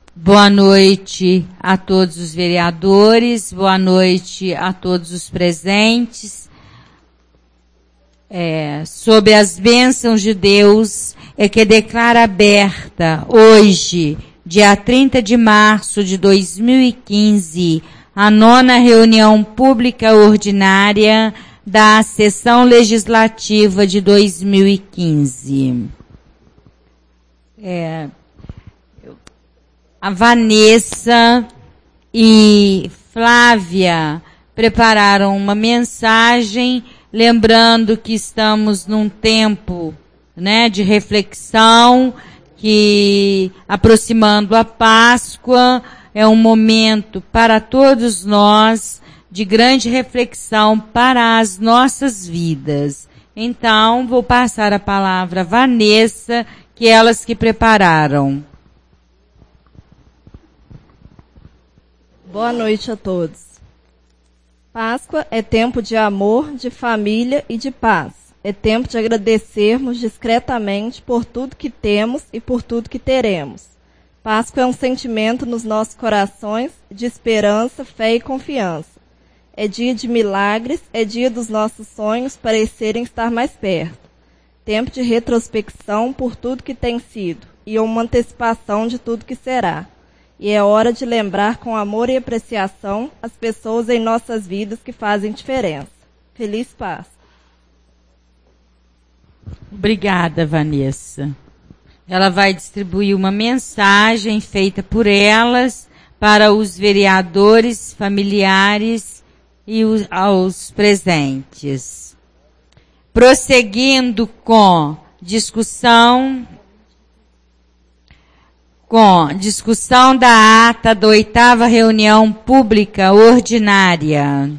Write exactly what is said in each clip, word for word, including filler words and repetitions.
Boa noite a todos os vereadores, boa noite a todos os presentes. É, sob as bênçãos de Deus, é que declara aberta hoje, dia trinta de março de dois mil e quinze, a nona reunião pública ordinária da sessão legislativa de dois mil e quinze. É, a Vanessa e Flávia prepararam uma mensagem, lembrando que estamos num tempo, né, de reflexão, que aproximando a Páscoa é um momento para todos nós de grande reflexão para as nossas vidas. Então, vou passar a palavra a Vanessa, que elas que prepararam. Boa noite a todos. Páscoa é tempo de amor, de família e de paz. É tempo de agradecermos discretamente por tudo que temos e por tudo que teremos. Páscoa é um sentimento nos nossos corações de esperança, fé e confiança. É dia de milagres, é dia dos nossos sonhos parecerem estar mais perto. Tempo de retrospecção por tudo que tem sido e uma antecipação de tudo que será. E é hora de lembrar com amor e apreciação as pessoas em nossas vidas que fazem diferença. Feliz Páscoa. Obrigada, Vanessa. Ela vai distribuir uma mensagem feita por elas para os vereadores, familiares e os, aos presentes. Prosseguindo com discussão... com discussão da ata da oitava reunião pública ordinária.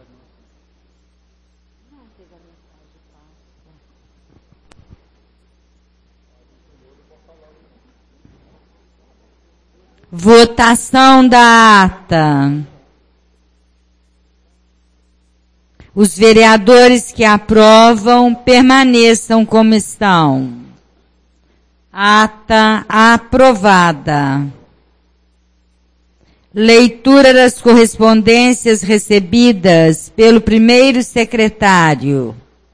Votação da ata. Os vereadores que aprovam permaneçam como estão. Ata aprovada. Leitura das correspondências recebidas pelo primeiro secretário.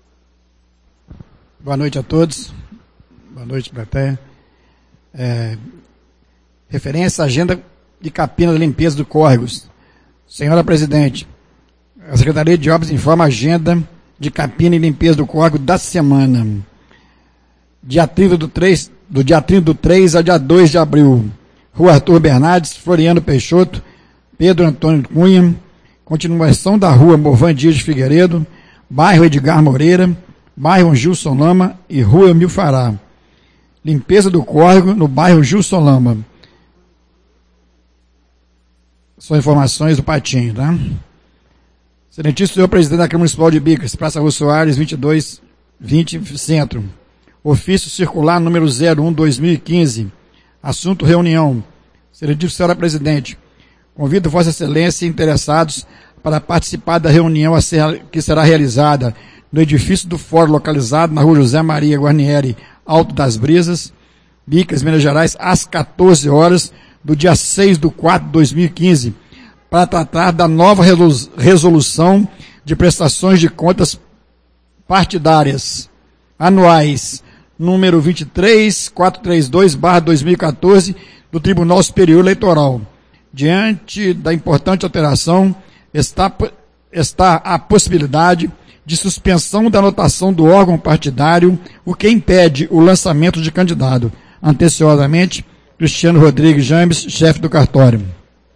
Boa noite a todos. Boa noite, plateia. É, referência à agenda de Capina da limpeza do Córregos. Senhora Presidente, a Secretaria de Obras informa a agenda de Capina e limpeza do Córrego da semana. Dia trinta do três, do dia trinta do três ao dia dois de abril. Rua Arthur Bernardes, Floriano Peixoto, Pedro Antônio Cunha, continuação da Rua Morvan Dias de Figueiredo, bairro Edgar Moreira, bairro Gilson Lama e Rua Emil Fará. Limpeza do córrego no bairro Gilson Lama. São informações do Patinho, tá? Excelentíssimo senhor presidente da Câmara Municipal de Bicas, Praça Rua Soares, vinte e dois vinte, Centro. Ofício circular número zero um barra dois mil e quinze. Assunto reunião. Excelentíssimo senhora presidente, convido Vossa Excelência e interessados para participar da reunião a ser, que será realizada no edifício do Fórum localizado na Rua José Maria Guarnieri, Alto das Brisas, Bicas, Minas Gerais, às quatorze horas do dia seis de quatro de dois mil e quinze, para tratar da nova resolução de prestações de contas partidárias anuais, número vinte e três mil quatrocentos e trinta e dois barra dois mil e quatorze, do Tribunal Superior Eleitoral. Diante da importante alteração, está, está a possibilidade de suspensão da anotação do órgão partidário, o que impede o lançamento de candidato. Atenciosamente, Cristiano Rodrigues James, chefe do cartório.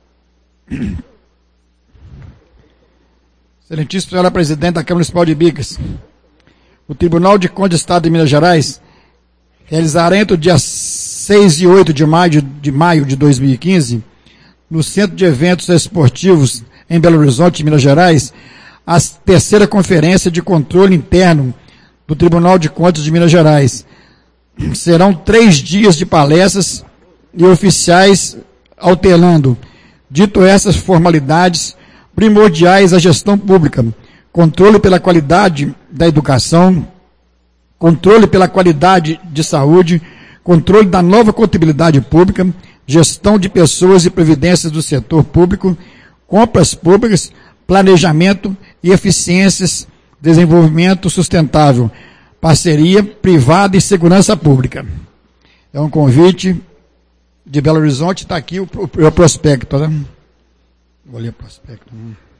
Excelentíssima senhora presidente da Câmara Municipal de Bicas, o Tribunal de Contas do Estado de Minas Gerais realizará entre o dia seis e oito de maio de, maio de dois mil e quinze, no Centro de Eventos Esportivos em Belo Horizonte, Minas Gerais, a terceira conferência de controle interno do Tribunal de Contas de Minas Gerais. Serão três dias de palestras e oficiais alterando. Dito essas formalidades primordiais à gestão pública, controle pela qualidade da educação, controle pela qualidade de saúde, controle da nova contabilidade pública, gestão de pessoas e previdências do setor público, compras públicas, planejamento e eficiências, desenvolvimento sustentável, parceria privada e segurança pública. É um convite de Belo Horizonte, está aqui o, o, o prospecto, né? Vou ler o prospecto.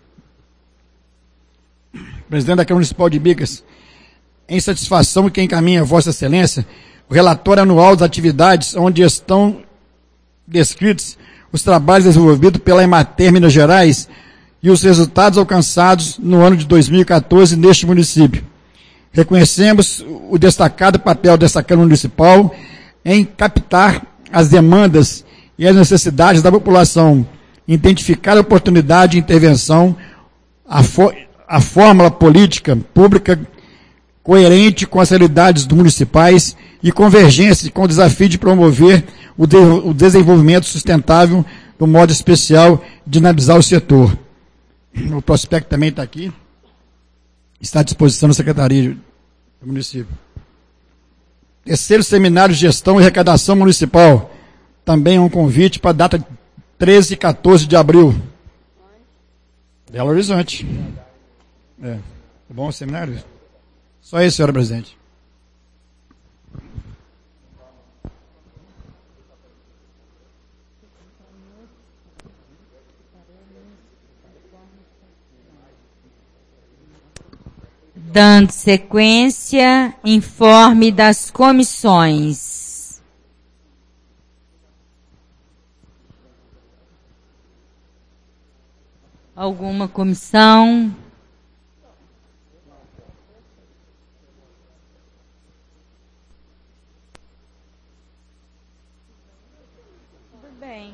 Presidente da Câmara Municipal de Bicas, em satisfação que encaminha a Vossa Excelência o relatório anual das atividades onde estão descritos os trabalhos desenvolvidos pela Emater Minas Gerais e os resultados alcançados no ano de dois mil e quatorze neste município. Reconhecemos o destacado papel dessa Câmara Municipal em captar as demandas e as necessidades da população, identificar a oportunidade de intervenção, a, fo a fórmula política pública coerente com as realidades dos municipais e convergência com o desafio de promover o, de o desenvolvimento sustentável, do modo especial, dinamizar o setor. O prospecto também está aqui, está à disposição da Secretaria do Município. Terceiro Seminário de Gestão e Arrecadação Municipal, também é um convite para a data treze e quatorze de abril. Belo Horizonte. É. Tá bom o seminário? Só isso, senhora presidente. Dando sequência, informe das comissões. Alguma comissão? Tudo bem.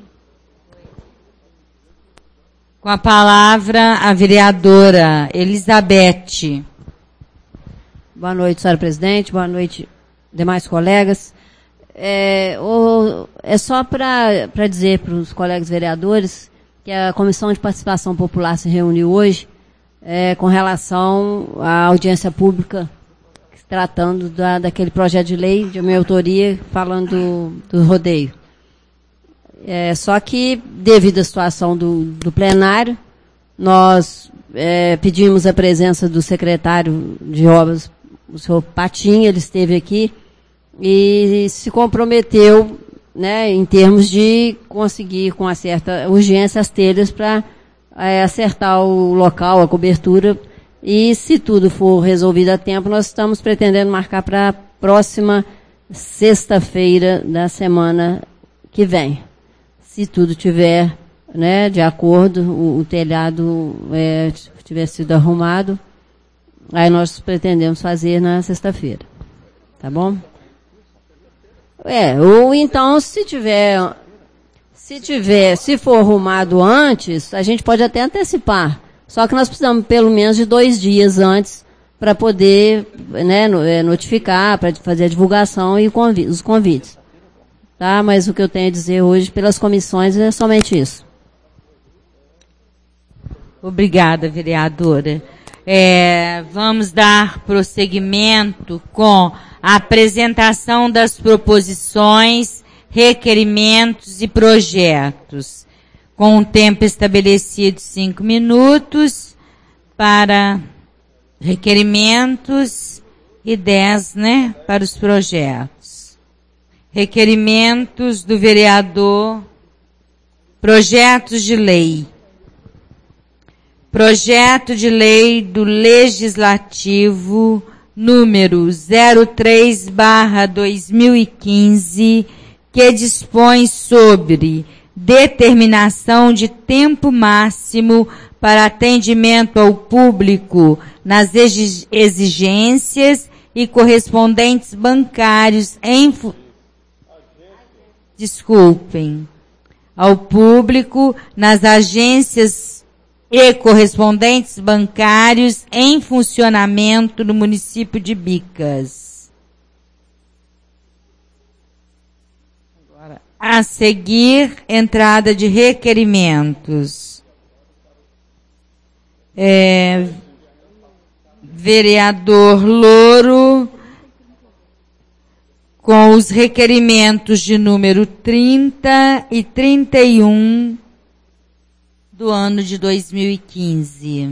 Com a palavra, a vereadora Elizabeth. Boa noite, senhora presidente. Boa noite, demais colegas. É, o, é só para dizer para os colegas vereadores que a Comissão de Participação Popular se reuniu hoje é, com relação à audiência pública, tratando da, daquele projeto de lei de minha autoria, falando do, do rodeio. É, só que, devido à situação do, do plenário, nós é, pedimos a presença do secretário de obras, o senhor Patinho, ele esteve aqui e se comprometeu, né, em termos de conseguir com uma certa urgência as telhas para é, acertar o local, a cobertura, e se tudo for resolvido a tempo, nós estamos pretendendo marcar para a próxima sexta-feira da semana que vem. Se tudo tiver, né, de acordo, o, o telhado é, tiver sido arrumado, aí nós pretendemos fazer na sexta-feira. Tá bom? É, ou então, se tiver, se tiver, se for arrumado antes, a gente pode até antecipar. Só que nós precisamos pelo menos de dois dias antes para poder, né, notificar, para fazer a divulgação e os convites. Tá? Mas o que eu tenho a dizer hoje pelas comissões é somente isso. Obrigada, vereadora. É, vamos dar prosseguimento com a apresentação das proposições, requerimentos e projetos, com o tempo estabelecido cinco minutos para requerimentos e dez, né, para os projetos. Requerimentos do vereador, projetos de lei. Projeto de lei do Legislativo número zero três barra dois mil e quinze, que dispõe sobre determinação de tempo máximo para atendimento ao público nas exigências e correspondentes bancários em... Desculpem. Ao público nas agências e correspondentes bancários em funcionamento no município de Bicas. Agora, a seguir, entrada de requerimentos. É, vereador Louro, com os requerimentos de número trinta e trinta e um do ano de dois mil e quinze.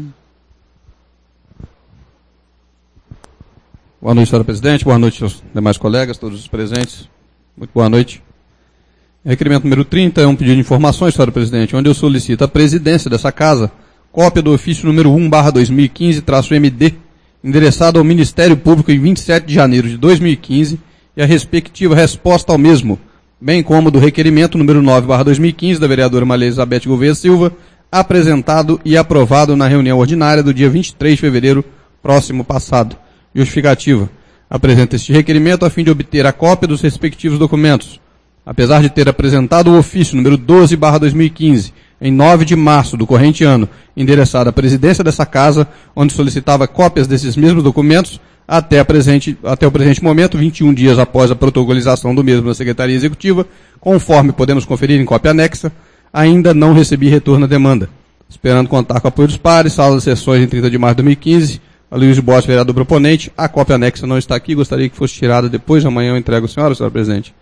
Boa noite, senhora presidente. Boa noite aos demais colegas, todos os presentes. Muito boa noite. Requerimento número trinta é um pedido de informações, senhora presidente, onde eu solicito à presidência dessa casa cópia do ofício número um barra dois mil e quinze traço M D, endereçado ao Ministério Público em vinte e sete de janeiro de dois mil e quinze, e a respectiva resposta ao mesmo, bem como do requerimento número nove barra dois mil e quinze da vereadora Maria Elizabeth Gouveia Silva, apresentado e aprovado na reunião ordinária do dia vinte e três de fevereiro próximo passado. Justificativa. Apresenta este requerimento a fim de obter a cópia dos respectivos documentos. Apesar de ter apresentado o ofício número doze barra dois mil e quinze, em nove de março do corrente ano, endereçado à presidência dessa casa, onde solicitava cópias desses mesmos documentos, até, a presente, até o presente momento, vinte e um dias após a protocolização do mesmo na Secretaria Executiva, conforme podemos conferir em cópia anexa, ainda não recebi retorno à demanda. Esperando contar com o apoio dos pares, sala de sessões em trinta de março de dois mil e quinze, a Luiz Borges, vereador proponente, a cópia anexa não está aqui, gostaria que fosse tirada depois de amanhã, eu entrego a senhora, senhora presidente.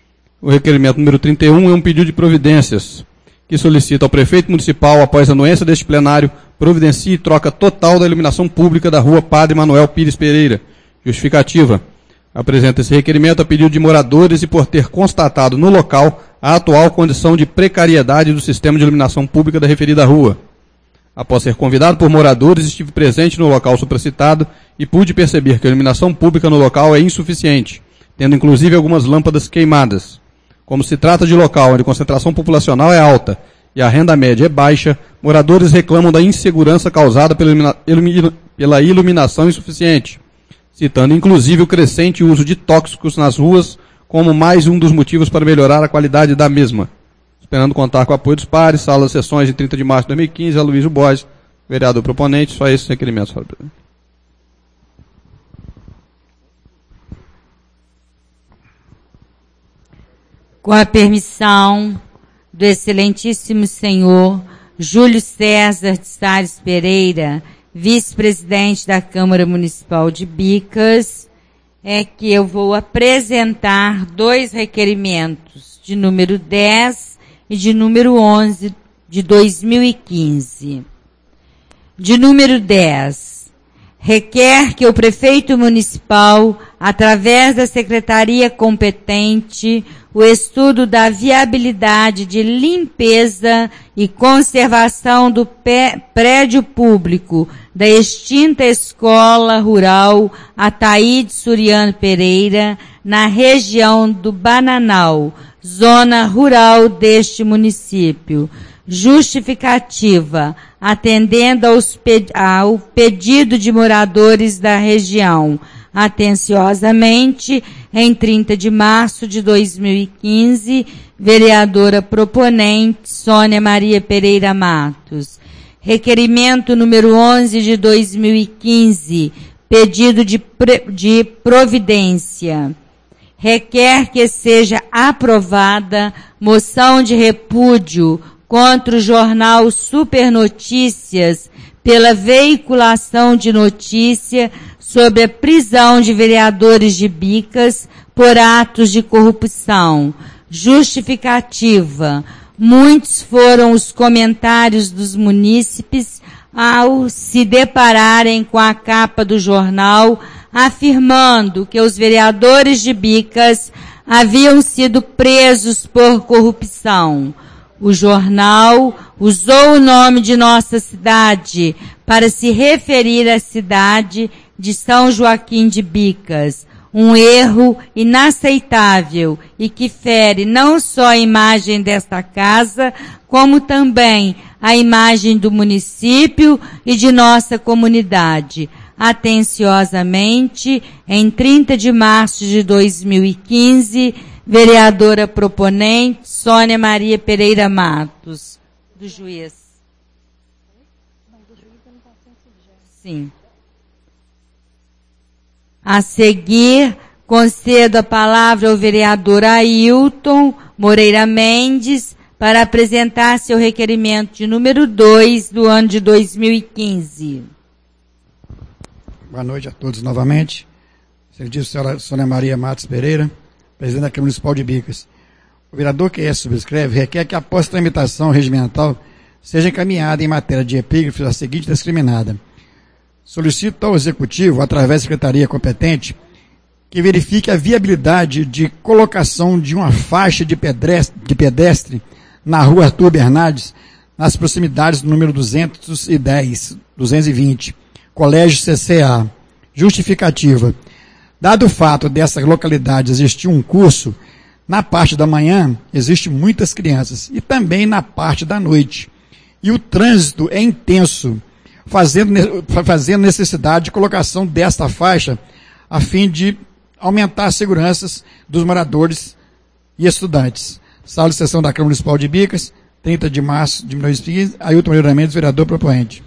O requerimento número trinta e um é um pedido de providências, que solicita ao prefeito municipal, após a anuência deste plenário, providencie troca total da iluminação pública da rua Padre Manuel Pires Pereira. Justificativa. Apresenta esse requerimento a pedido de moradores e por ter constatado no local a atual condição de precariedade do sistema de iluminação pública da referida rua. Após ser convidado por moradores, estive presente no local supracitado e pude perceber que a iluminação pública no local é insuficiente, tendo inclusive algumas lâmpadas queimadas. Como se trata de local onde a concentração populacional é alta e a renda média é baixa, moradores reclamam da insegurança causada pela, ilumina, ilumina, pela iluminação insuficiente, citando inclusive o crescente uso de tóxicos nas ruas como mais um dos motivos para melhorar a qualidade da mesma. Esperando contar com o apoio dos pares, sala de sessões de trinta de março de dois mil e quinze, Aloysio Borges, vereador proponente, só esses requerimentos, senhor presidente. Com a permissão do excelentíssimo senhor Júlio César de Salles Pereira, vice-presidente da Câmara Municipal de Bicas, é que eu vou apresentar dois requerimentos, de número dez e de número onze de dois mil e quinze. De número dez, requer que o prefeito municipal, através da secretaria competente, o estudo da viabilidade de limpeza e conservação do prédio público da extinta Escola Rural Ataíde Suriano Pereira, na região do Bananal, zona rural deste município. Justificativa, atendendo aos pe- ao pedido de moradores da região, atenciosamente, em trinta de março de dois mil e quinze, vereadora proponente Sônia Maria Pereira Matos. Requerimento número onze de dois mil e quinze, pedido de, pre- de providência. Requer que seja aprovada moção de repúdio contra o jornal Super Notícias pela veiculação de notícia sobre a prisão de vereadores de Bicas por atos de corrupção. Justificativa. Muitos foram os comentários dos munícipes ao se depararem com a capa do jornal, afirmando que os vereadores de Bicas haviam sido presos por corrupção. O jornal usou o nome de nossa cidade para se referir à cidade de São Joaquim de Bicas, um erro inaceitável e que fere não só a imagem desta casa, como também a imagem do município e de nossa comunidade. Atenciosamente, em trinta de março de dois mil e quinze, vereadora proponente Sônia Maria Pereira Matos, do juiz. Sim. A seguir, concedo a palavra ao vereador Ailton Moreira Mendes para apresentar seu requerimento de número dois do ano de dois mil e quinze. Boa noite a todos novamente. Excelentíssima senhora Sônia Maria Matos Pereira, presidente da Câmara Municipal de Bicas. O vereador que subscreve requer que após a tramitação regimental seja encaminhada em matéria de epígrafe a seguinte discriminada. Solicito ao Executivo, através da Secretaria competente, que verifique a viabilidade de colocação de uma faixa de pedestre, de pedestre na rua Arthur Bernardes, nas proximidades do número duzentos e dez, duzentos e vinte, Colégio C C A. Justificativa. Dado o fato dessa localidade existir um curso, na parte da manhã existem muitas crianças e também na parte da noite. E o trânsito é intenso, fazendo, fazendo necessidade de colocação desta faixa a fim de aumentar as seguranças dos moradores e estudantes. Sala de sessão da Câmara Municipal de Bicas, trinta de março de dois mil e quinze, Ailton Moreira Mendes, vereador propoente.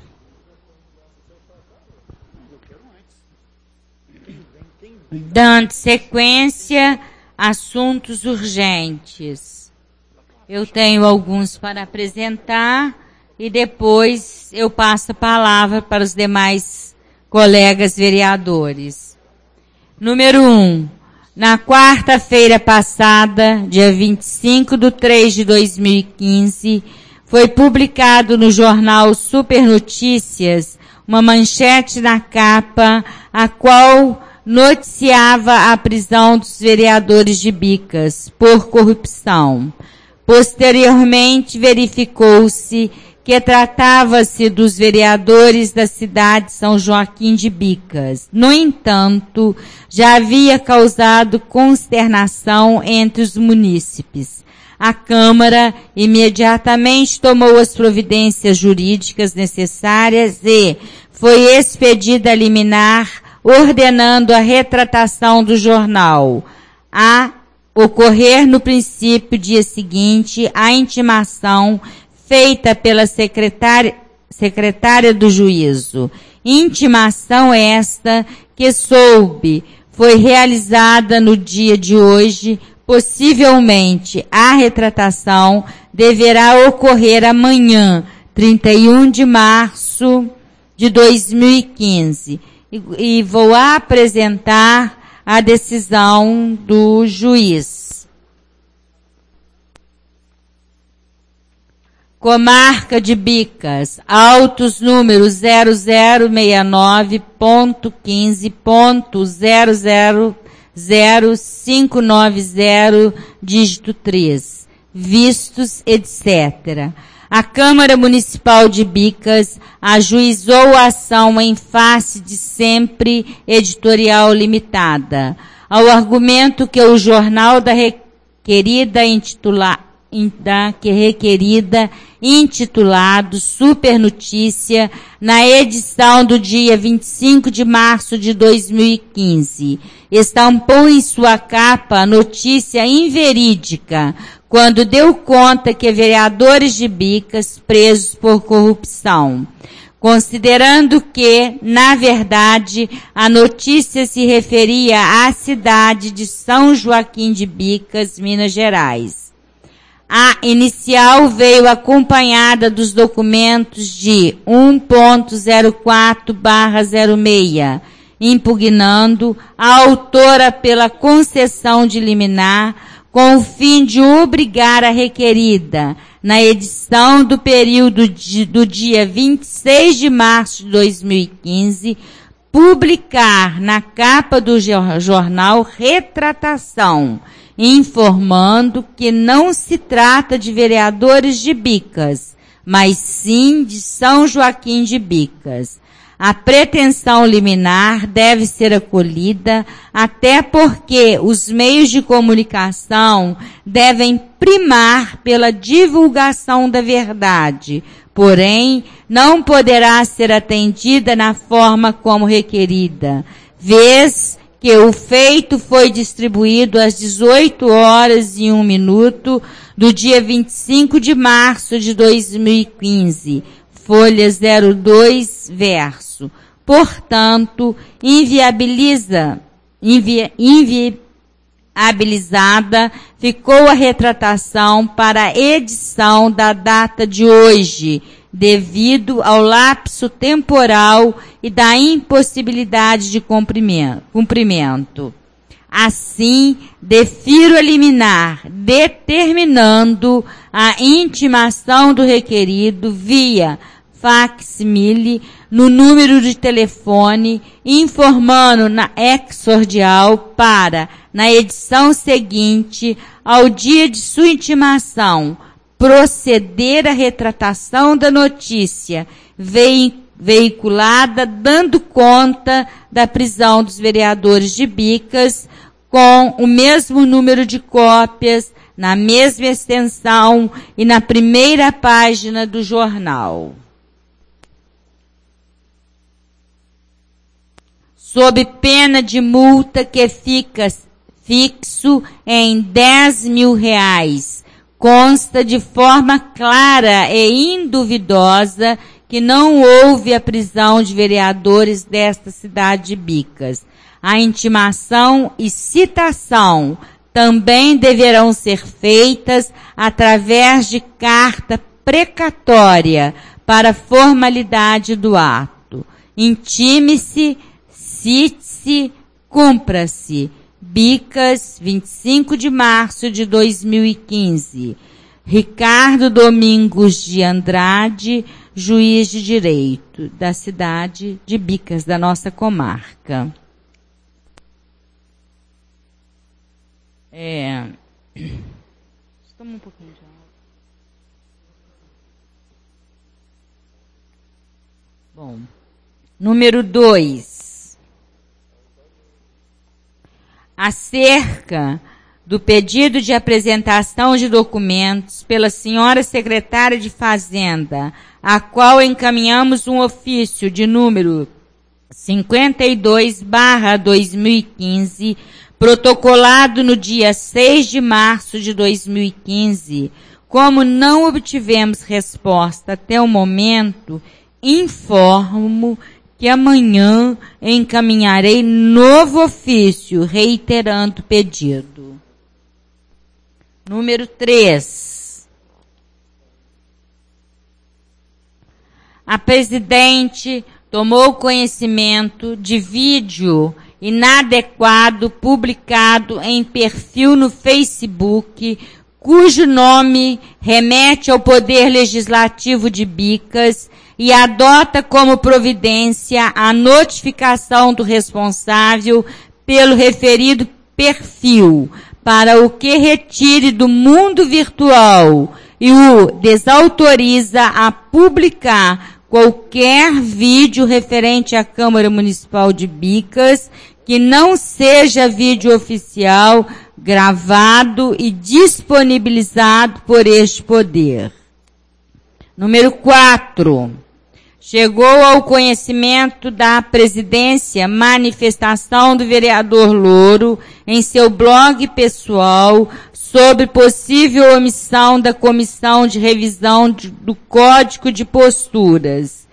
Dando sequência, assuntos urgentes. Eu tenho alguns para apresentar e depois eu passo a palavra para os demais colegas vereadores. Número um. Na quarta-feira passada, dia vinte e cinco de três de dois mil e quinze, foi publicado no jornal Super Notícias uma manchete na capa, a qual noticiava a prisão dos vereadores de Bicas por corrupção. Posteriormente, verificou-se que tratava-se dos vereadores da cidade de São Joaquim de Bicas. No entanto, já havia causado consternação entre os munícipes. A Câmara imediatamente tomou as providências jurídicas necessárias e foi expedida a liminar, ordenando a retratação do jornal. A ocorrer no princípio dia seguinte a intimação feita pela secretária, secretária do Juízo. Intimação esta que soube foi realizada no dia de hoje. Possivelmente a retratação deverá ocorrer amanhã, trinta e um de março de dois mil e quinze. E, e vou apresentar a decisão do juiz. Comarca de Bicas, autos número zero zero seis nove ponto quinze ponto zero zero zero cinco nove zero, dígito três, vistos, etcétera. A Câmara Municipal de Bicas ajuizou a ação em face de Sempre Editorial Limitada, ao argumento que o jornal da requerida intitula, da que requerida intitulado Super Notícia, na edição do dia vinte e cinco de março de dois mil e quinze, estampou em sua capa notícia inverídica, quando deu conta que vereadores de Bicas presos por corrupção, considerando que, na verdade, a notícia se referia à cidade de São Joaquim de Bicas, Minas Gerais. A inicial veio acompanhada dos documentos de um ponto zero quatro barra zero seis, impugnando a autora pela concessão de liminar, com o fim de obrigar a requerida, na edição do período de, do dia vinte e seis de março de dois mil e quinze, publicar na capa do jornal retratação, informando que não se trata de vereadores de Bicas, mas sim de São Joaquim de Bicas. A pretensão liminar deve ser acolhida, até porque os meios de comunicação devem primar pela divulgação da verdade, porém, não poderá ser atendida na forma como requerida, vez que o feito foi distribuído às dezoito horas e um minuto do dia vinte e cinco de março de dois mil e quinze, folha zero dois, verso. Portanto, inviabiliza, invi, inviabilizada ficou a retratação para a edição da data de hoje, devido ao lapso temporal e da impossibilidade de cumprimento. Assim, defiro a liminar, determinando a intimação do requerido via fac-simile no número de telefone, informando na exordial para, na edição seguinte, ao dia de sua intimação, proceder à retratação da notícia veiculada, dando conta da prisão dos vereadores de Bicas, com o mesmo número de cópias, na mesma extensão e na primeira página do jornal. Sob pena de multa que fica fixo em dez mil reais, consta de forma clara e induvidosa que não houve a prisão de vereadores desta cidade de Bicas. A intimação e citação também deverão ser feitas através de carta precatória para formalidade do ato. Intime-se, cite-se, cumpra-se. Bicas, vinte e cinco de março de dois mil e quinze. Ricardo Domingos de Andrade, juiz de direito da cidade de Bicas, da nossa comarca. É. Toma um pouquinho de água. Bom. Número dois. Acerca do pedido de apresentação de documentos pela senhora secretária de Fazenda, a qual encaminhamos um ofício de número cinquenta e dois barra dois mil e quinze, protocolado no dia seis de março de dois mil e quinze, como não obtivemos resposta até o momento, informo que amanhã encaminharei novo ofício reiterando o pedido. Número três. A presidente tomou conhecimento de vídeo inadequado publicado em perfil no Facebook, cujo nome remete ao Poder Legislativo de Bicas e adota como providência a notificação do responsável pelo referido perfil, para o que retire do mundo virtual e o desautoriza a publicar qualquer vídeo referente à Câmara Municipal de Bicas que não seja vídeo oficial, gravado e disponibilizado por este poder. Número quatro. Chegou ao conhecimento da presidência manifestação do vereador Louro em seu blog pessoal sobre possível omissão da Comissão de Revisão de, do Código de Posturas.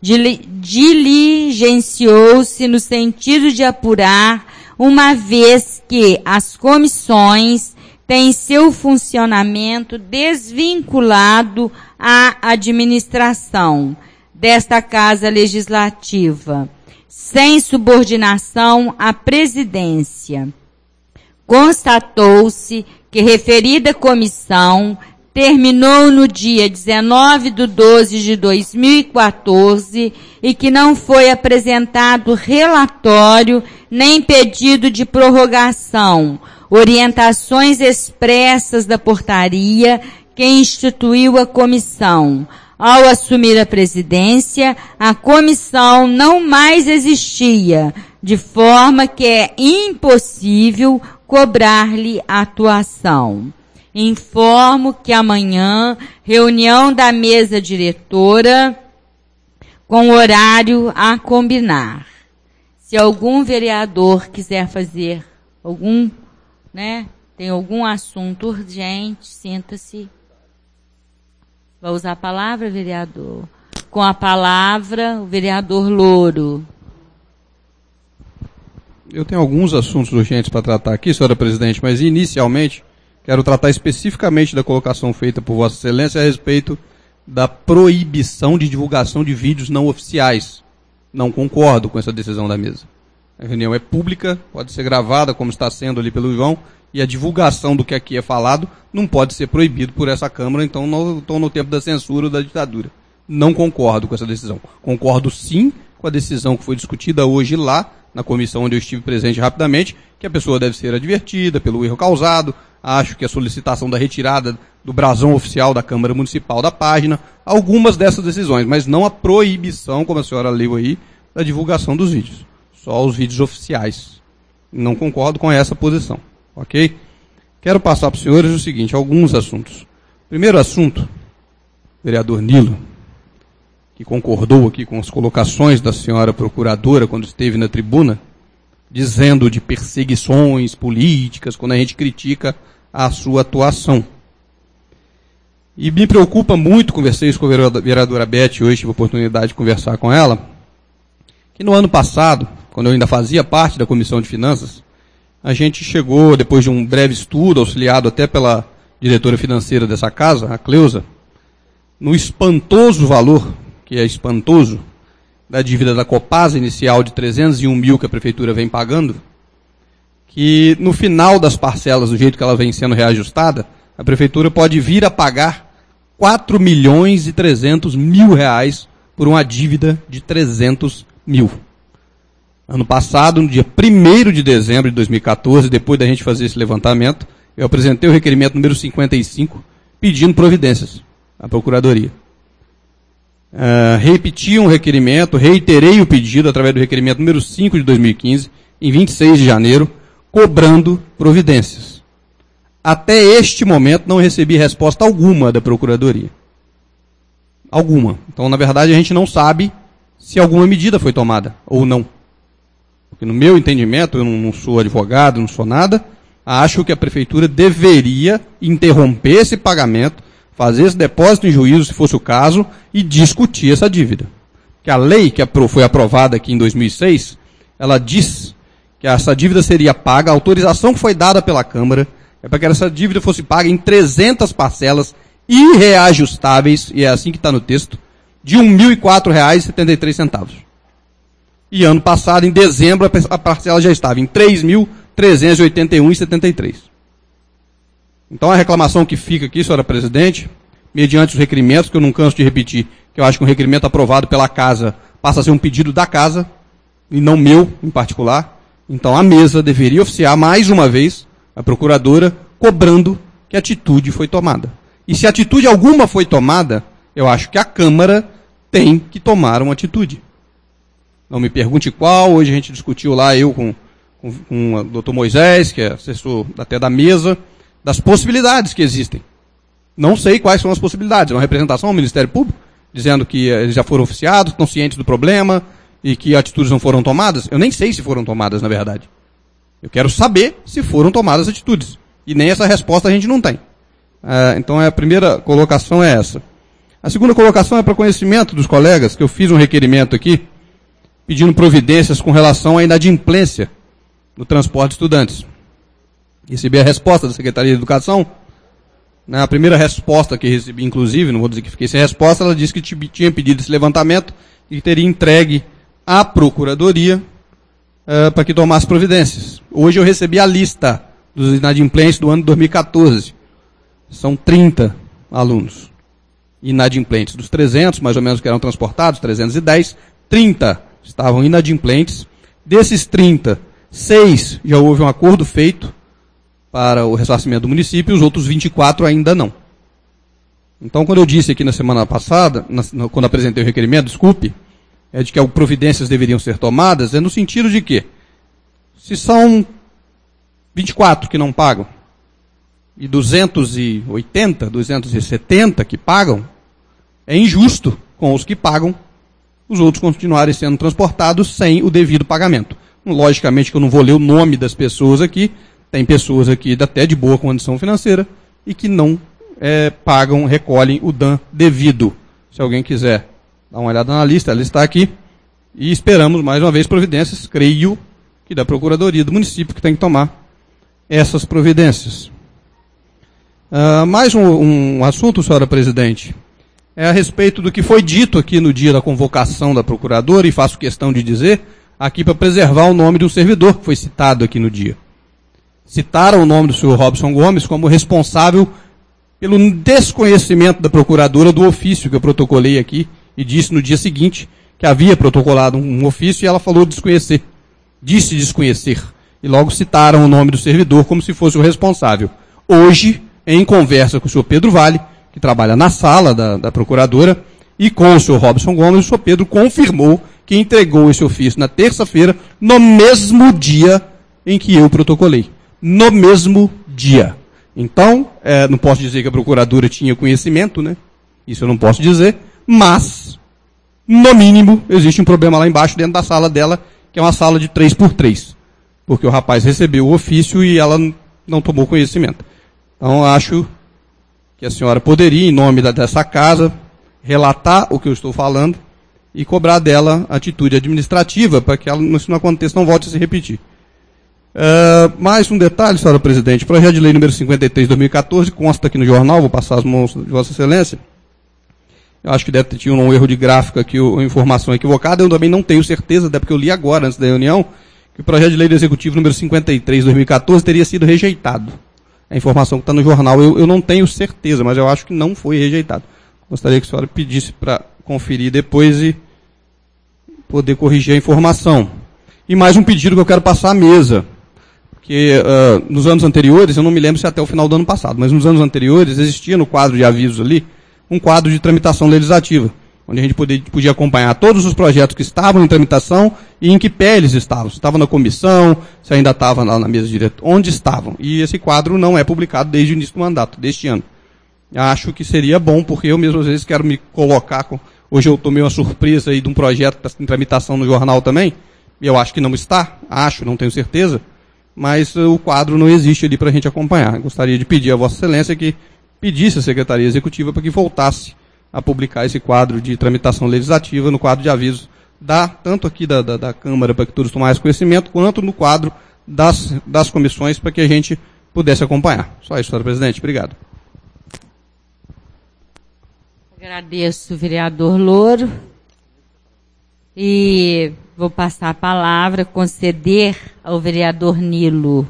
Diligenciou-se no sentido de apurar, uma vez que as comissões têm seu funcionamento desvinculado à administração desta Casa Legislativa, sem subordinação à presidência. Constatou-se que referida comissão terminou no dia dezenove de doze de dois mil e quatorze e que não foi apresentado relatório nem pedido de prorrogação, orientações expressas da portaria que instituiu a comissão. Ao assumir a presidência, a comissão não mais existia, de forma que é impossível cobrar-lhe atuação. Informo que amanhã, reunião da mesa diretora, com horário a combinar. Se algum vereador quiser fazer algum, né, tem algum assunto urgente, sinta-se. Vai usar a palavra, vereador? Com a palavra, o vereador Louro. Eu tenho alguns assuntos urgentes para tratar aqui, senhora presidente, mas inicialmente quero tratar especificamente da colocação feita por Vossa Excelência a respeito da proibição de divulgação de vídeos não oficiais. Não concordo com essa decisão da mesa. A reunião é pública, pode ser gravada, como está sendo ali pelo João, e a divulgação do que aqui é falado não pode ser proibido por essa Câmara, então não estou no tempo da censura ou da ditadura. Não concordo com essa decisão. Concordo sim com a decisão que foi discutida hoje lá, na comissão onde eu estive presente rapidamente, que a pessoa deve ser advertida pelo erro causado. Acho que a solicitação da retirada do brasão oficial da Câmara Municipal da página, algumas dessas decisões, mas não a proibição, como a senhora leu aí, da divulgação dos vídeos. Só os vídeos oficiais. Não concordo com essa posição. Ok? Quero passar para os senhores o seguinte, alguns assuntos. Primeiro assunto, vereador Nilo, que concordou aqui com as colocações da senhora procuradora quando esteve na tribuna, dizendo de perseguições políticas, quando a gente critica a sua atuação. E me preocupa muito, conversei isso com a vereadora Beth hoje, tive a oportunidade de conversar com ela, que no ano passado, quando eu ainda fazia parte da Comissão de Finanças, a gente chegou, depois de um breve estudo, auxiliado até pela diretora financeira dessa casa, a Cleusa, no espantoso valor, que é espantoso, da dívida da Copasa inicial de trezentos e um mil que a Prefeitura vem pagando, que no final das parcelas, do jeito que ela vem sendo reajustada, a Prefeitura pode vir a pagar quatro milhões e trezentos mil reais por uma dívida de trezentos mil. Ano passado, no dia primeiro de dezembro de dois mil e quatorze, depois da gente fazer esse levantamento, eu apresentei o requerimento número cinquenta e cinco, pedindo providências à Procuradoria. Uh, repeti um requerimento, reiterei o pedido através do requerimento número cinco de dois mil e quinze, em vinte e seis de janeiro, cobrando providências. Até este momento não recebi resposta alguma da Procuradoria. Alguma. Então, na verdade, a gente não sabe se alguma medida foi tomada ou não. Porque no meu entendimento, eu não sou advogado, não sou nada, acho que a Prefeitura deveria interromper esse pagamento, fazer esse depósito em juízo, se fosse o caso, e discutir essa dívida. Que a lei que foi aprovada aqui em dois mil e seis, ela diz que essa dívida seria paga, a autorização que foi dada pela Câmara é para que essa dívida fosse paga em trezentas parcelas irreajustáveis, e é assim que está no texto, de um mil e quatro reais e setenta e três centavos. E ano passado, em dezembro, a parcela já estava em três mil trezentos e oitenta e um reais e setenta e três centavos. Então a reclamação que fica aqui, senhora presidente, mediante os requerimentos, que eu não canso de repetir, que eu acho que um requerimento aprovado pela casa passa a ser um pedido da casa, e não meu em particular. Então a mesa deveria oficiar mais uma vez a procuradora cobrando que atitude foi tomada. E se atitude alguma foi tomada, eu acho que a Câmara tem que tomar uma atitude. Não me pergunte qual, hoje a gente discutiu lá, eu com, com, com o doutor Moisés, que é assessor até da mesa, das possibilidades que existem. Não sei quais são as possibilidades. É uma representação ao Ministério Público, dizendo que eles já foram oficiados, estão cientes do problema e que atitudes não foram tomadas. Eu nem sei se foram tomadas, na verdade. Eu quero saber se foram tomadas atitudes. E nem essa resposta a gente não tem. É, então a primeira colocação é essa. A segunda colocação é para conhecimento dos colegas, que eu fiz um requerimento aqui, pedindo providências com relação à inadimplência no transporte de estudantes. Recebi a resposta da Secretaria de Educação. Na primeira resposta que recebi, inclusive, não vou dizer que fiquei sem resposta, ela disse que tinha pedido esse levantamento e que teria entregue à Procuradoria uh, para que tomasse providências. Hoje eu recebi a lista dos inadimplentes do ano de dois mil e quatorze. São trinta alunos inadimplentes. Dos trezentos, mais ou menos, que eram transportados, trezentos e dez, trinta estavam inadimplentes. Desses trinta, seis já houve um acordo feito para o ressarcimento do município, e os outros vinte e quatro ainda não. Então, quando eu disse aqui na semana passada, na, quando apresentei o requerimento, desculpe, é de que providências deveriam ser tomadas, é no sentido de que, se são vinte e quatro que não pagam, e duzentos e oitenta, duzentos e setenta que pagam, é injusto com os que pagam, os outros continuarem sendo transportados sem o devido pagamento. Logicamente que eu não vou ler o nome das pessoas aqui, tem pessoas aqui até de boa condição financeira e que não é, pagam, recolhem o D A N devido. Se alguém quiser dar uma olhada na lista, ela está aqui. E esperamos, mais uma vez, providências, creio que da Procuradoria do município que tem que tomar essas providências. Uh, mais um, um assunto, senhora presidente, é a respeito do que foi dito aqui no dia da convocação da Procuradora, e faço questão de dizer, aqui para preservar o nome do servidor que foi citado aqui no dia. Citaram o nome do senhor Robson Gomes como responsável pelo desconhecimento da procuradora do ofício que eu protocolei aqui e disse no dia seguinte que havia protocolado um ofício e ela falou desconhecer. Disse desconhecer. E logo citaram o nome do servidor como se fosse o responsável. Hoje, em conversa com o senhor Pedro Vale, que trabalha na sala da, da procuradora, e com o senhor Robson Gomes, o senhor Pedro confirmou que entregou esse ofício na terça-feira, no mesmo dia em que eu protocolei. No mesmo dia. Então, é, não posso dizer que a procuradora tinha conhecimento, né? Isso eu não posso dizer, mas, no mínimo, existe um problema lá embaixo, dentro da sala dela, que é uma sala de três por três. Porque o rapaz recebeu o ofício e ela não tomou conhecimento. Então, acho que a senhora poderia, em nome da, dessa casa, relatar o que eu estou falando e cobrar dela atitude administrativa para que ela, isso não aconteça, não volte a se repetir. Uh, mais um detalhe, senhora presidente. Projeto de lei número cinquenta e três de dois mil e quatorze, consta aqui no jornal, vou passar as mãos de Vossa Excelência. Eu acho que deve ter tido um erro de gráfico aqui, ou informação equivocada. Eu também não tenho certeza, até porque eu li agora, antes da reunião, que o projeto de lei do Executivo número cinquenta e três de dois mil e quatorze teria sido rejeitado. A informação que está no jornal, eu, eu não tenho certeza, mas eu acho que não foi rejeitado. Gostaria que a senhora pedisse para conferir depois e poder corrigir a informação. E mais um pedido que eu quero passar à mesa. Porque uh, nos anos anteriores, eu não me lembro se até o final do ano passado, mas nos anos anteriores existia no quadro de avisos ali, um quadro de tramitação legislativa, onde a gente podia, podia acompanhar todos os projetos que estavam em tramitação e em que pé eles estavam. Se estava na comissão, se ainda estava na, na mesa diretora, onde estavam. E esse quadro não é publicado desde o início do mandato, deste ano. Acho que seria bom, porque eu mesmo às vezes quero me colocar com... Hoje eu tomei uma surpresa aí de um projeto que está em tramitação no jornal também, e eu acho que não está, acho, não tenho certeza, mas uh, o quadro não existe ali para a gente acompanhar. Gostaria de pedir a Vossa Excelência que pedisse à Secretaria Executiva para que voltasse a publicar esse quadro de tramitação legislativa no quadro de avisos, da, tanto aqui da, da, da Câmara, para que todos tomassem conhecimento, quanto no quadro das, das comissões, para que a gente pudesse acompanhar. Só isso, senhora presidente. Obrigado. Agradeço, vereador Louro. E vou passar a palavra, conceder ao vereador Nilo.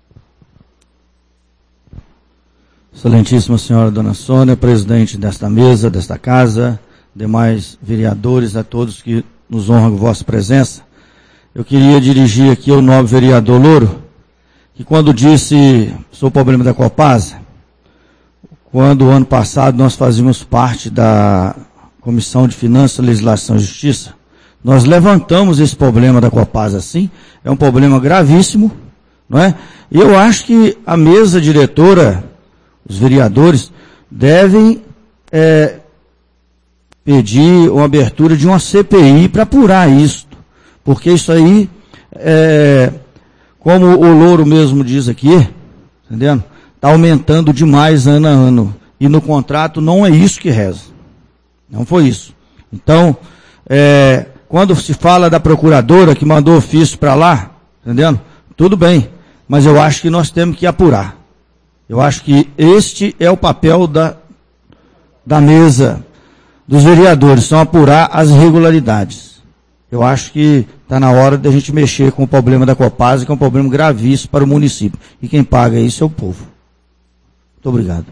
Excelentíssima senhora Dona Sônia, presidente desta mesa, desta casa, demais vereadores, a todos que nos honram com vossa presença. Eu queria dirigir aqui ao nobre vereador Louro, que quando disse sobre o problema da Copasa, quando ano passado nós fazíamos parte da Comissão de Finanças, Legislação e Justiça, nós levantamos esse problema da Copasa, sim, é um problema gravíssimo, não é? E eu acho que a mesa diretora, os vereadores, devem é, pedir uma abertura de uma C P I para apurar isso, porque isso aí, é, como o Louro mesmo diz aqui, entendendo? Está aumentando demais ano a ano, e no contrato não é isso que reza, não foi isso. Então, é, quando se fala da procuradora que mandou ofício para lá, entendendo? Tudo bem, mas eu acho que nós temos que apurar. Eu acho que este é o papel da, da mesa dos vereadores, são apurar as irregularidades. Eu acho que está na hora de a gente mexer com o problema da Copasa, que é um problema gravíssimo para o município. E quem paga isso é o povo. Muito obrigado.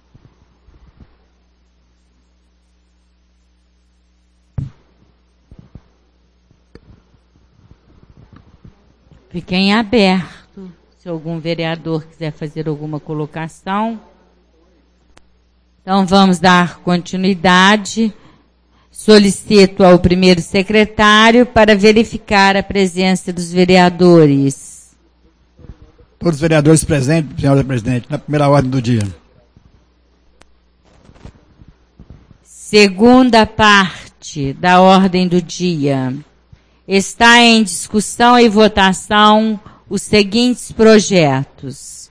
Fiquem abertos. Se algum vereador quiser fazer alguma colocação. Então, vamos dar continuidade. Solicito ao primeiro secretário para verificar a presença dos vereadores. Todos os vereadores presentes, senhora presidente, na primeira ordem do dia. Segunda parte da ordem do dia. Está em discussão e votação os seguintes projetos.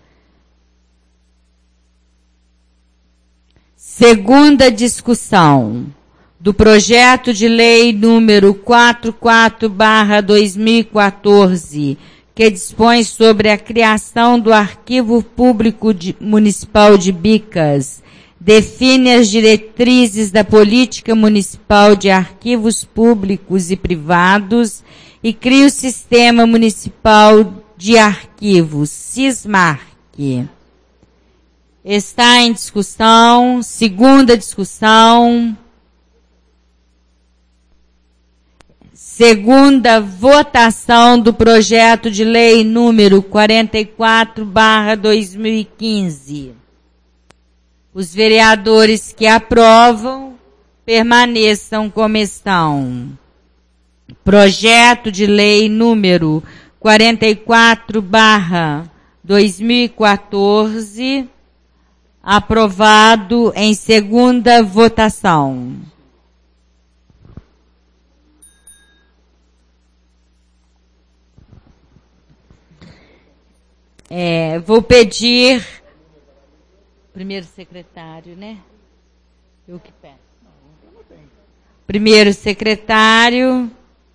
Segunda discussão do projeto de lei número quarenta e quatro barra dois mil e quatorze, que dispõe sobre a criação do Arquivo Público de, Municipal de Bicas, define as diretrizes da política municipal de arquivos públicos e privados e cria o Sistema Municipal de Arquivos, SISMARC. Está em discussão, segunda discussão, segunda votação do projeto de lei número quarenta e quatro barra dois mil e quinze. Os vereadores que aprovam, permaneçam como estão. Projeto de lei número quarenta e quatro barra dois mil e quatorze, aprovado em segunda votação. É, vou pedir, primeiro secretário, né? Eu que peço. Primeiro secretário.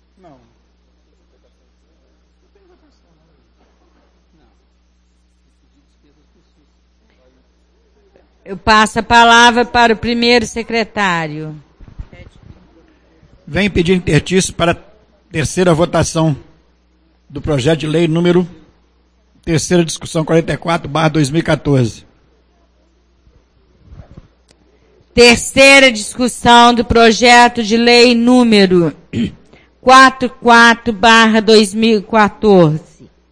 Eu passo a palavra para o primeiro secretário. Vem pedir intertício para a terceira votação do projeto de lei número, terceira discussão quarenta e quatro barra dois mil e quatorze. Terceira discussão do projeto de lei número quarenta e quatro barra dois mil e quatorze.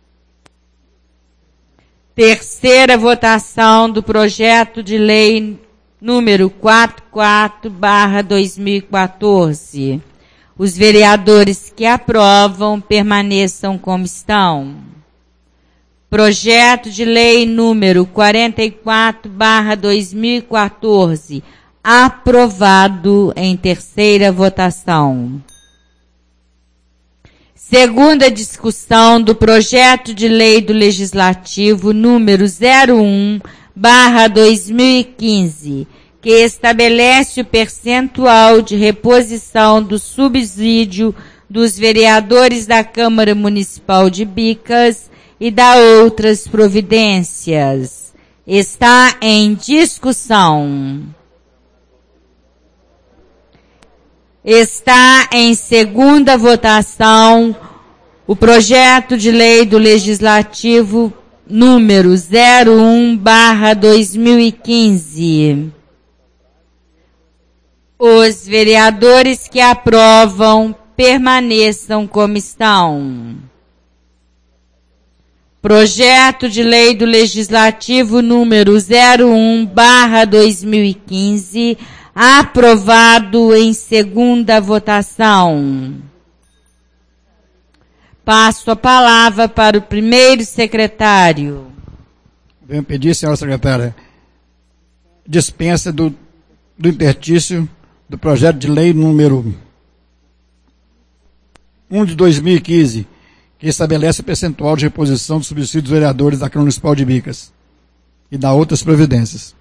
Terceira votação do projeto de lei número quarenta e quatro barra dois mil e quatorze. Os vereadores que aprovam permaneçam como estão. Projeto de lei número quarenta e quatro barra dois mil e quatorze, aprovado em terceira votação. Segunda discussão do projeto de lei do Legislativo número zero um barra dois mil e quinze, que estabelece o percentual de reposição do subsídio dos vereadores da Câmara Municipal de Bicas e dá outras providências. Está em discussão. Está em segunda votação o projeto de lei do Legislativo número zero um barra dois mil e quinze. Os vereadores que aprovam permaneçam como estão. Projeto de lei do Legislativo número zero um barra dois mil e quinze, aprovado em segunda votação. Passo a palavra para o primeiro secretário. Venho pedir, senhora secretária, dispensa do, do intertício do projeto de lei número um de dois mil e quinze, que estabelece o percentual de reposição dos subsídios dos vereadores da Câmara Municipal de Bicas e dá outras providências.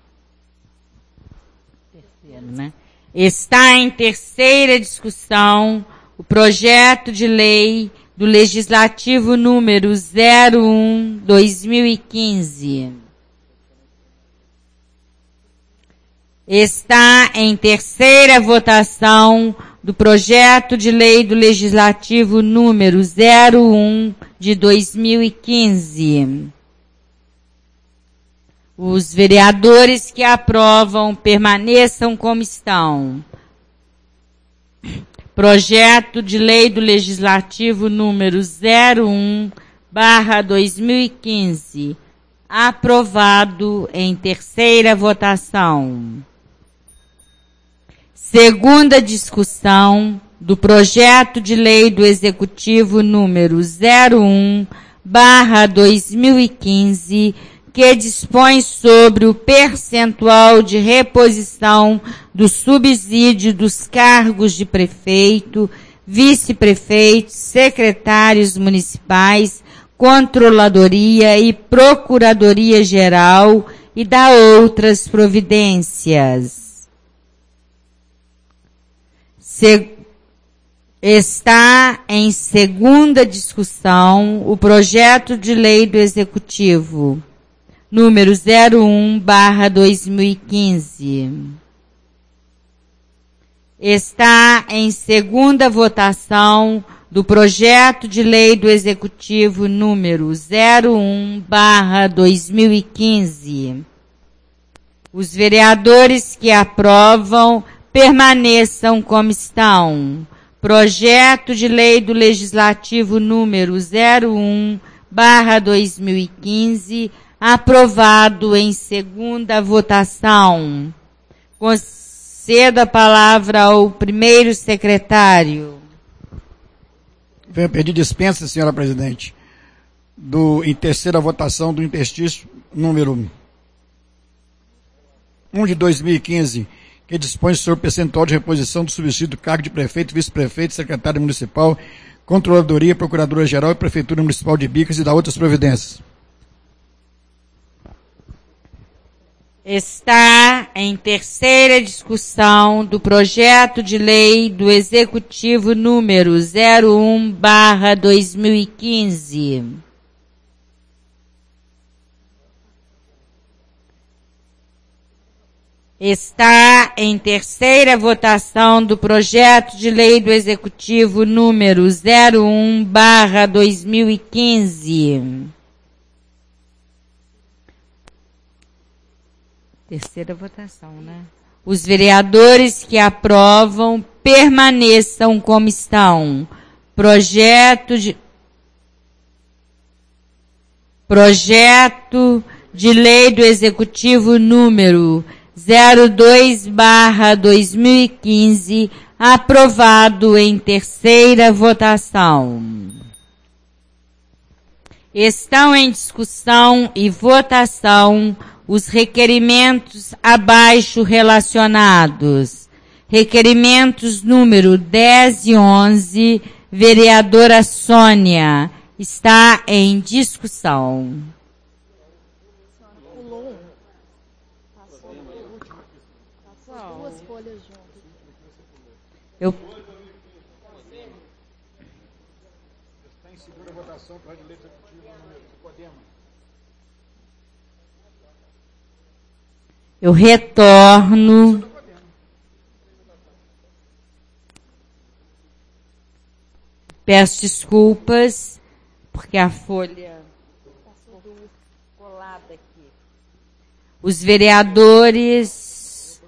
Né? Está em terceira discussão o projeto de lei do Legislativo número zero um barra dois mil e quinze. Está em terceira votação do projeto de lei do Legislativo número zero um de dois mil e quinze. Os vereadores que aprovam permaneçam como estão. Projeto de lei do Legislativo número zero um barra dois mil e quinze, aprovado em terceira votação. Segunda discussão do projeto de lei do Executivo número zero um barra dois mil e quinze, que dispõe sobre o percentual de reposição do subsídio dos cargos de prefeito, vice-prefeitos, secretários municipais, controladoria e procuradoria geral e dá outras providências. Se... Está em segunda discussão o projeto de lei do Executivo número zero um barra dois mil e quinze. Está em segunda votação do projeto de lei do Executivo número zero um barra dois mil e quinze. Os vereadores que aprovam permaneçam como estão. Projeto de lei do Legislativo número zero um barra dois mil e quinze, aprovado em segunda votação. Concedo a palavra ao primeiro secretário. Venho pedir dispensa, senhora presidente, do, em terceira votação do interstício número um de dois mil e quinze, que dispõe sobre o percentual de reposição do subsídio do cargo de prefeito, vice-prefeito, secretário municipal, controladoria, procuradora-geral e prefeitura municipal de Bicas e da outras providências. Está em terceira discussão do projeto de lei do Executivo número zero um barra dois mil e quinze. Está em terceira votação do projeto de lei do Executivo número zero um barra dois mil e quinze. Terceira votação, né? Os vereadores que aprovam permaneçam como estão. Projeto de Projeto de lei do Executivo número zero dois barra dois mil e quinze, aprovado em terceira votação. Estão em discussão e votação os requerimentos abaixo relacionados. Requerimentos número dez e onze, vereadora Sônia, está em discussão. Eu Eu retorno. Peço desculpas, porque a folha passou colada aqui. Os vereadores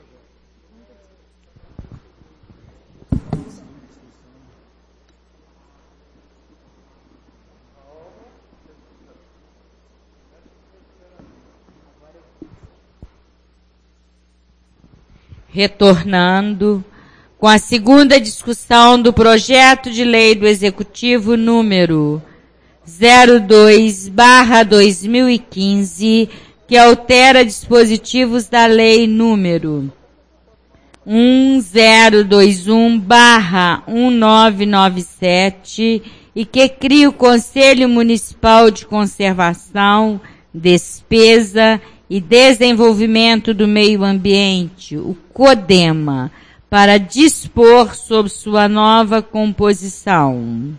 retornando com a segunda discussão do projeto de lei do Executivo número zero dois barra dois mil e quinze, que altera dispositivos da lei número um zero dois um barra um nove nove sete e que cria o Conselho Municipal de Conservação, Despesa e Desenvolvimento do Meio Ambiente, o CODEMA, para dispor sobre sua nova composição.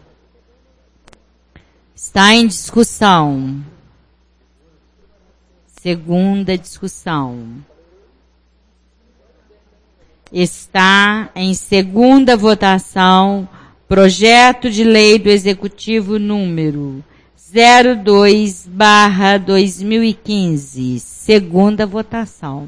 Está em discussão. Segunda discussão. Está em segunda votação projeto de lei do Executivo número zero dois barra dois mil e quinze, segunda votação.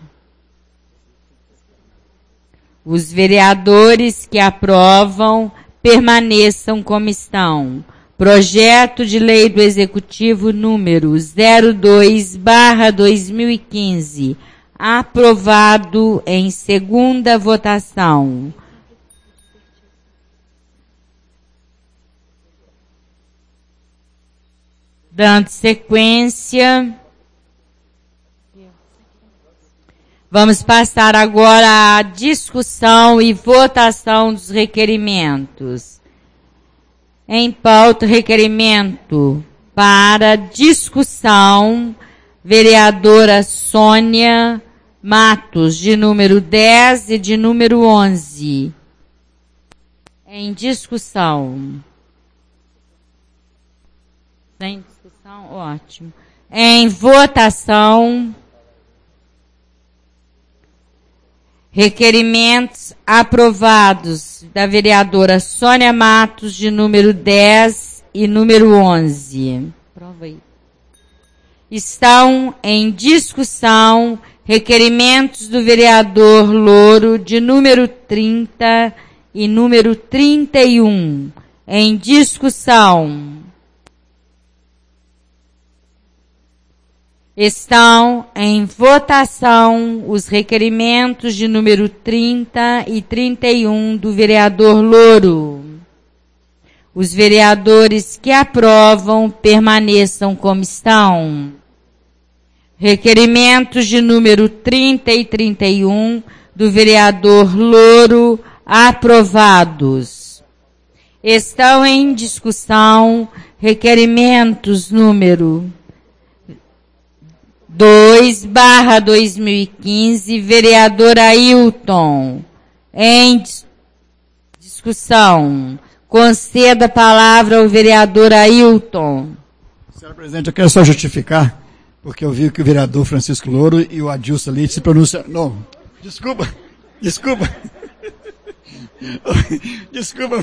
Os vereadores que aprovam permaneçam como estão. Projeto de lei do Executivo número zero dois barra dois mil e quinze, aprovado em segunda votação. Dando sequência, vamos passar agora à discussão e votação dos requerimentos. Em pauta, requerimento para discussão, vereadora Sônia Matos, de número dez e de número onze. Em discussão. Sem discussão? Ótimo. Em votação. Requerimentos aprovados da vereadora Sônia Matos, de número dez e número onze. Prova aí. Estão em discussão requerimentos do vereador Louro, de número trinta e número trinta e um. Em discussão. Estão em votação os requerimentos de número trinta e trinta e um do vereador Louro. Os vereadores que aprovam permaneçam como estão. Requerimentos de número trinta e trinta e um do vereador Louro aprovados. Estão em discussão requerimentos número dois barra dois mil e quinze, vereador Ailton. Em dis- discussão. Conceda a palavra ao vereador Ailton. Senhora presidente, eu quero só justificar, porque eu vi que o vereador Francisco Louro e o Adilson ali se pronunciam... Não, desculpa, desculpa. Desculpa.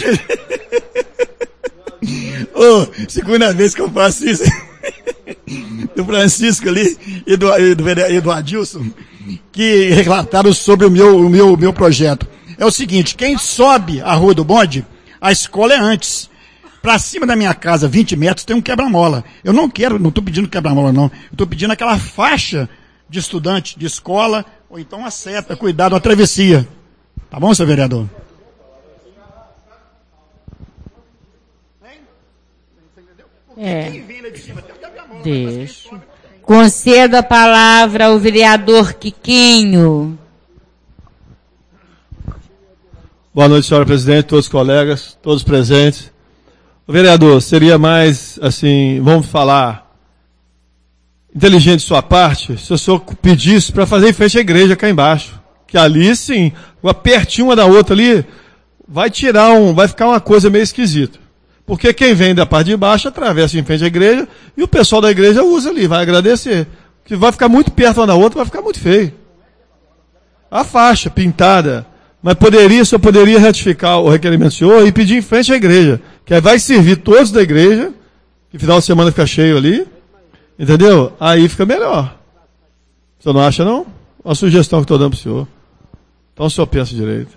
Oh, segunda vez que eu faço isso. Do Francisco ali e do, e do, e do Adilson, que relataram sobre o meu, o meu, o meu projeto. É o seguinte, quem sobe a Rua do Bonde, a escola é antes. Pra cima da minha casa, vinte metros, tem um quebra-mola. Eu não quero, não estou pedindo quebra-mola não. Eu estou pedindo aquela faixa de estudante, de escola, ou então a seta, cuidado, a travessia. Tá bom, seu vereador? É. Deixa. Concedo a palavra ao vereador Quiquinho. Boa noite, senhora presidente, todos os colegas, todos presentes. O vereador, seria mais, assim, vamos falar, inteligente de sua parte, se o senhor pedisse para fazer em frente à igreja cá embaixo. Que ali, sim, uma pertinho uma da outra ali, vai tirar um, vai ficar uma coisa meio esquisita. Porque quem vem da parte de baixo atravessa em frente à igreja e o pessoal da igreja usa ali, vai agradecer. Que vai ficar muito perto uma da outra, vai ficar muito feio. A faixa pintada, mas poderia, só poderia retificar o requerimento do senhor e pedir em frente à igreja, que aí vai servir todos da igreja, que final de semana fica cheio ali, entendeu? Aí fica melhor. O senhor não acha, não? Uma sugestão que estou dando para o senhor. Então o senhor pensa direito.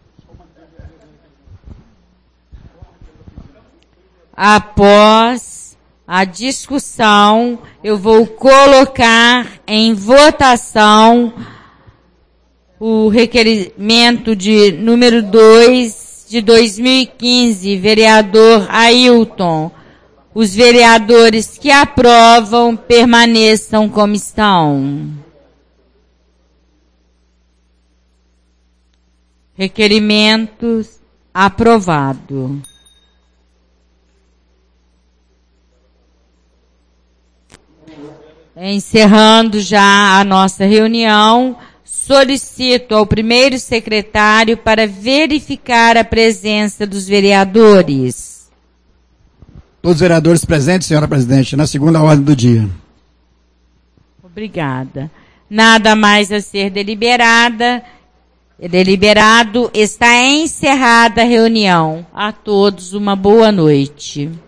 Após a discussão, eu vou colocar em votação o requerimento de número dois de dois mil e quinze, vereador Ailton. Os vereadores que aprovam permaneçam como estão. Requerimentos aprovado. Encerrando já a nossa reunião, solicito ao primeiro secretário para verificar a presença dos vereadores. Todos os vereadores presentes, senhora presidente, na segunda ordem do dia. Obrigada. Nada mais a ser deliberada. Deliberado, está encerrada a reunião. A todos uma boa noite.